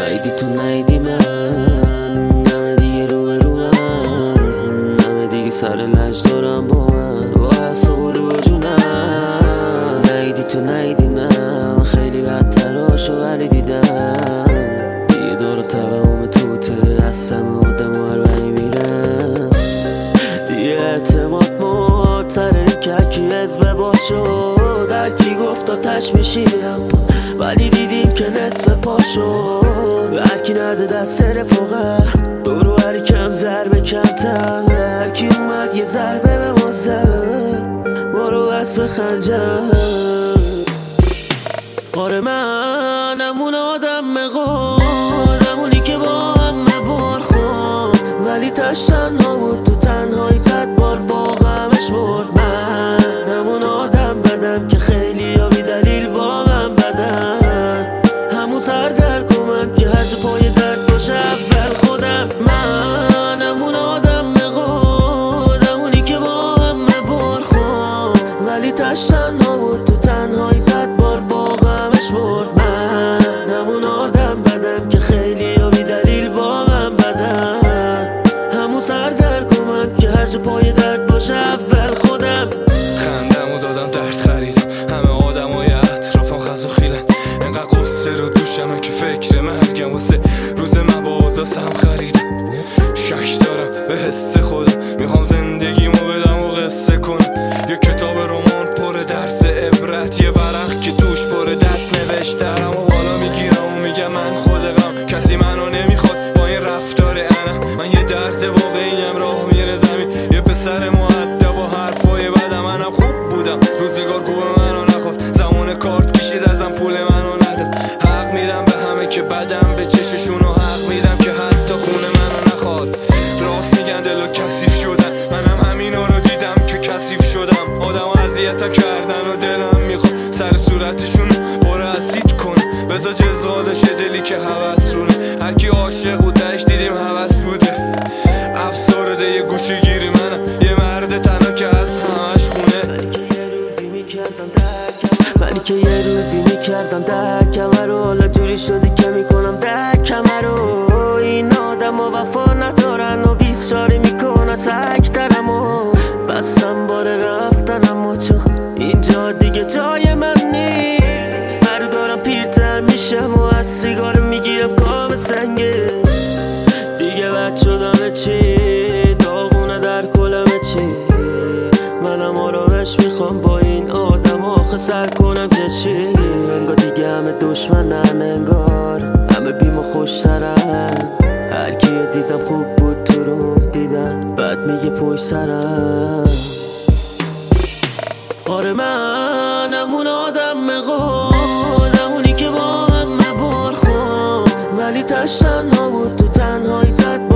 نیدی تو نیدی من، نمه دیگه رو من، نمه دیگه سر لج دارم با من، با حساب و رو جونم. نیدی تو نیدی نه، من خیلی بدتراشو ولی دیدم. یه دور توهم توته هستم آدم و هر بری میرم. دیگه اعتماد مرتره که هرکی حزب باشد، هرکی گفت آتش میشیرم ولی دیدیم که نصف پا شد. هرکی نرده دست رفاقه دورو هری کم ضربه کمتر، هرکی اومد یه ضربه به ما زد ما رو بس به خنجر. آره منم اون آدم همونی که با همه بار خورد ولی تش تنها بود تو تنهایی زد بار با غمش برد. منم اون آدم بدم که خیلی ها بی دلیل با من بدن، همون سردرگم من که هر جا پای درد باشه اول خودم. منم اون آدم همونی که با همه بار خورد ولی تش تنها بود تو تنهایی زد بار با غمش برد. منم اون آدم بدم که خیلی ها بی دلیل با من بدن، همون سردرگم من که هر جا پای درد باشه اول خودم. خندم و دادم درد خریدم، همه آدم های اطرافم خز و خیلن، انقدر قصه رو دوشمه که فکر مرگم واسه روز مبادا سم خریدم. شک دارم به حس خودم، میخوام زندگیمو بدم و قصه کنم. یه کتاب رمان پر درس عبرت، یه ورق که توش پر دست نوشترم و بالا میگیرم و میگم من خودم، کسی منو نمیخواد با این رفتار انا. من یه درد واقعیم راه میره زمین، یه پسر مؤدب و حرفای بدم. منم خوب بودم روزگار خوب منو نخواست، زمان کارت کشید ازم پول منو نداد. حق میدم به همه که بدم به چششون و حق میدم که حتی خونه منو نخواد. راست میگن دلو کثیف شدن، منم همینا رو دیدم که کثیف شدم. آدمو اذیتم کردن و دلم میخواد سر صورتشون باره اسید کنه، بذار جزالشه دلی که هوس رونه. هرکی عاشق بود دهش دیدیم هوس بوده، افسرده یه گوشه گیری منم، یه مرد تنها که از همش خونه. منی که یه روزی میکردم درکم رو، حالا جوری شدی که میکنم درکم رو. این آدم و وفا ندارن و بیست شاری میکنن سکترم و بستم باره رفتنم و چون اینجا دیگه جای من نی. هر دارم پیرتر میشم و از سیگار میگیرم کام سنگه. دیگه بد شدم چی داغونه در کلمه چی، منم آرامش میخوام با این آدم آخه سر کنم که چی. انگار دیگه همه دشمنن، انگار همه بیم و خوشترن. هر کیو دیدم خوب بود تو رو دیدم بعد میگه پشت سرم. آره منم اون آدم همونی که با همه بار خورد ولی تش تنها بود تو تنهایی زد